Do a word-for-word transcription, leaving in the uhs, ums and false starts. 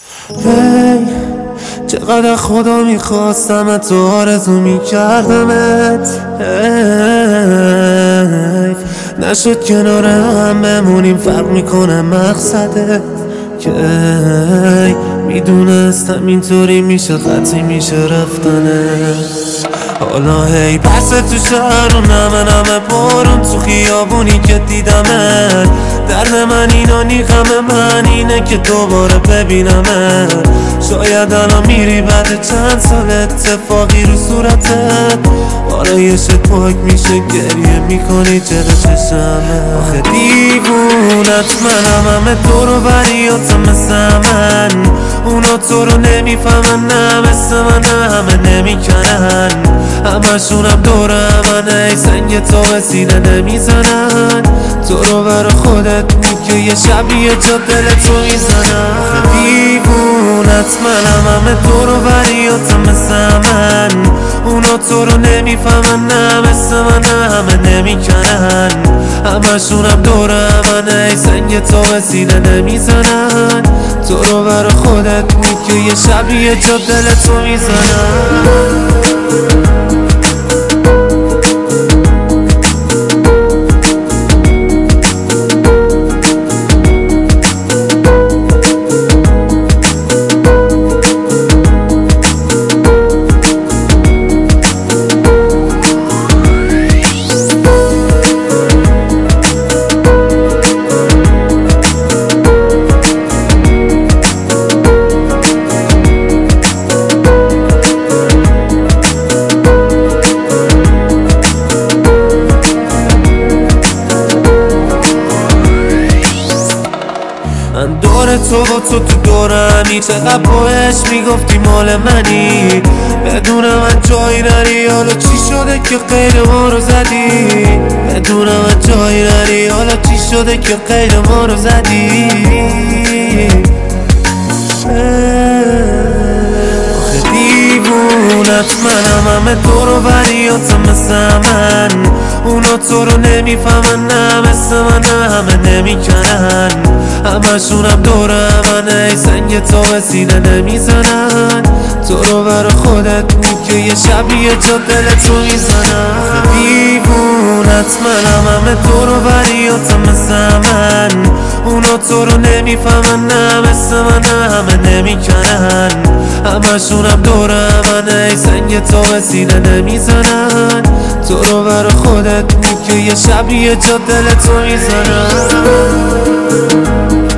هی چقدر خدا میخواستم تو آرزو میکردمت، هی نشد کنار هم بمونیم، فرق میکنه مقصدت که میدونستم اینطوری میشه، خطی میشه رفتنه. حالا هی پس تو شهر و نمه نمه بارون تو خیابونی که دیدمت، درد من اینا نیخم من اینه که دوباره ببینمت. شاید الان میری بعد چند سال اتفاقی رو صورتت، بالای شت پاک میشه گریه میکنی چرا چشمه. آخه دیوونت منم، همه تو رو بریات مثل من، اونا تو رو نمیفهمن نه مثل من همه نمیکنن، همشونم دور همه ای سنگ تو به سینه نمیزنن. تو رو بر خودت میگه یه شبیه جا دل تو میزنن. آخه دیوونت منم، همه تو رو بریات مثل من، اونا تو رو نمیفهمن نه مثل من همه نمیکنن، همشونم دور همه ای سنگ تو به سینه نمیزنن. تو رو بر خودت میگه یه شبیه جا دل تو میزنن. من دور تو با تو تو دورمی، چقدر باش میگفتی مال منی، بدون من جایی نری. حالا چی شده که غیر ما رو زدی؟ بدون من جایی نری. حالا چی شده که غیر ما رو زدی؟ آخه دیوونت منم، همه تو رو بریات مثل من، اونا تو رو نمیفهمن نه مثل من همه نمیکنن، همشونم دور همه ای سنگ تو به سینه نمیزنن. تو رو بر خودت میگه یه شبیه جا دل تو میزنن. آخه دیوونت منم، همه تو رو بریات مثل من، اونا تو رو نمیفهمن نه مثل من همه نمیکنن، همشونم دور همه ای سنگ تو به سینه نمیزنن. تو رو بر خودت میگه یه شبیه جا دل تو میزنن.